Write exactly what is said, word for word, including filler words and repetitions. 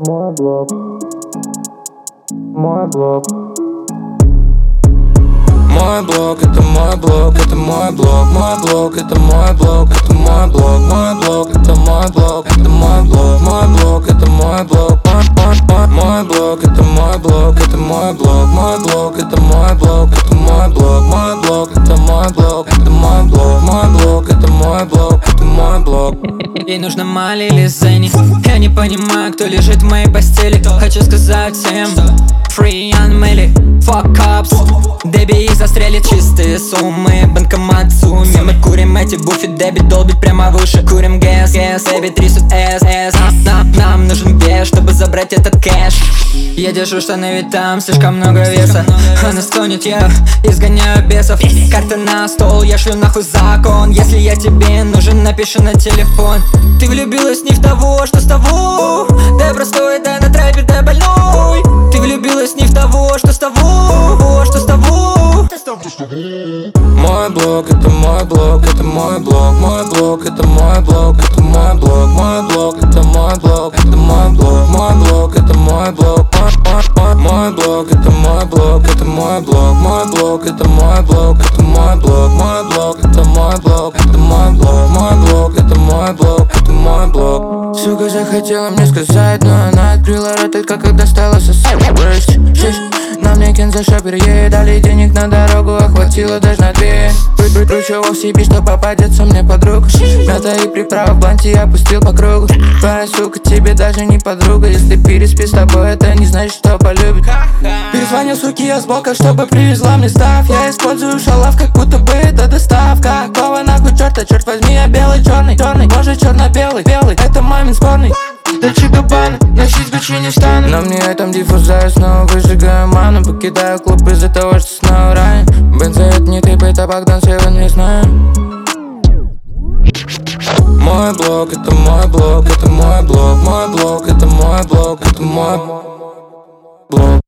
Мой блог, мой блог. Мой блог, это мой блог, это мой блог, мой блог, это мой блог, это мой блог, мой блог, это мой блог, это мой блог, мой блог, это мой блог, мой блог, это мой блог, это мой блог, мой блог, это мой блог, это мой блог, мой блог, это мой блог, это мой блог, мой блог, это мой блог, это мой блог. Ей нужна Мали или Зенни. Я не понимаю, кто лежит в моей постели. Хочу сказать всем Free and Melly, fuck ups. Деби их застрелит, чистые суммы. Банкомат сумме. Мы курим эти буфи, Деби долбит прямо в уши. Курим гэс, гэс, Эби трясут эс, эс. Нам, нам нужен вес, чтобы забрать этот кэш. Я держу штаны, ведь там слишком много веса. Она стонет, я изгоняю бесов. Карта на стол, я шлю нахуй закон. Если я тебе нужен, напиши на телефон. Ты влюбилась не в того, что с того. Дай простой, дай на трэпер, дай больной. Ты влюбилась не в того, что с того, что с того. Мой блог, это мой блог, это мой блог, мой блог, это мой блог, это мой блог, мой блог, это мой блог, это мой блог, мой блог, это мой блог, мой блог, это мой блог, это мой блог, мой блог, это мой блог, это мой блог, мой блог, это мой блог, это мой блог, мой блог, это мой блог, это мой блог. Сука захотела мне сказать, но она открыла рот, только когда стала сосать. На мне Кенза шопер, ей дали денег на дорогу, охватило даже на две. Прикручивал в себе, что попадется мне под руку. Мята и приправа в бланте я пустил по кругу. Твоя сука тебе даже не подруга. Если переспит с тобой, это не значит, что полюбит. Перезвонил суки я сбока, чтобы привезла мне став. Я использую шалав, как будто бы это доставка. Какого нахуй черта, черт возьми, я белый, черный, черный. Может черно-белый, белый, это мамин спорный. Дальше Габбана, носить Гуччи не стану. На мне этом диффузаю, снова выжигаю ману. Покидаю клуб из-за того, что снова ранен. Бенза это не ты, это Богдан Сева, не знаю. Мой блог, это мой блог, это мой блог, мой блог, это мой блог, это мой блог.